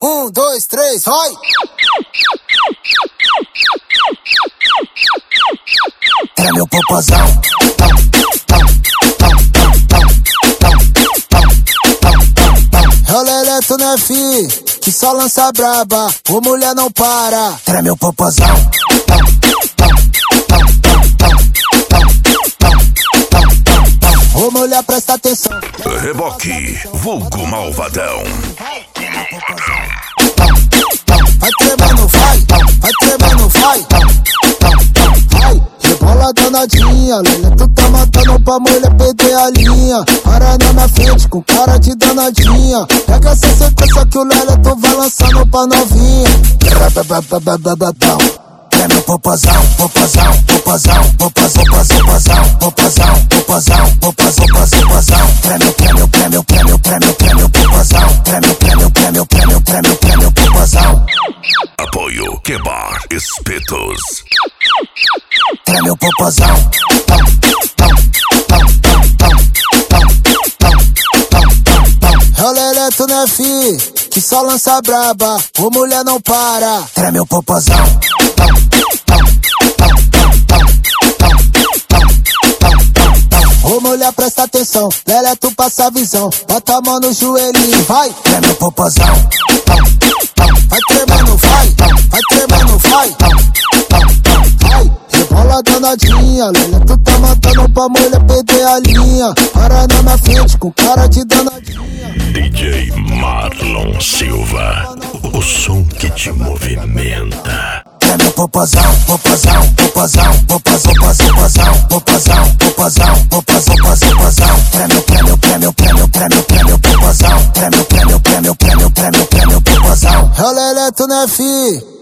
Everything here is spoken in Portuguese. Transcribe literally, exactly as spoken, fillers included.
Um, dois, três, vai! Treme o popozão. É o Leleto, né, fi? Que só lança braba, o mulher não para. Treme o popozão. Ô mulher, presta atenção. Reboque, vulgo malvadão. Vai tremendo, vai, vai tremendo, vai. Vai, rebola danadinha, Leleto tá matando pra mulher perder a linha. Para na minha frente com cara de danadinha. Pega essa sequência que o Leleto vai lançando pra novinha. Treme o popozão, popozão, popozão, popozão, popozão, popozão, popozão, popozão, popozão. Treme, treme, treme, treme, treme, treme, popozão. Treme, treme, treme, treme, treme, treme, popozão. Apoio Quebar Espetos. Treme o popozão. É o Leleto, né, fi? Que só lança braba, o mulher não para. Treme o popozão. Ô mulher, presta atenção, Leleto passa a visão. Bota a mão no joelhinho, vai, treme o popozão. Vai tremendo, vai, vai tremendo, vai. Vai, rebola danadinha, Leleto tá matando pra mulher perder a linha. Para na minha frente com cara de danadinha. D J Marlon Silva, o som que te movimenta. Treme o popozão, popozão, popozão, popozão, popozão, popozão, popozão, popozão, popozão. Treme, treme, treme, treme, treme, treme, popozão. Treme, treme, treme, treme, treme, treme, popozão. É o Leleto, né, fi?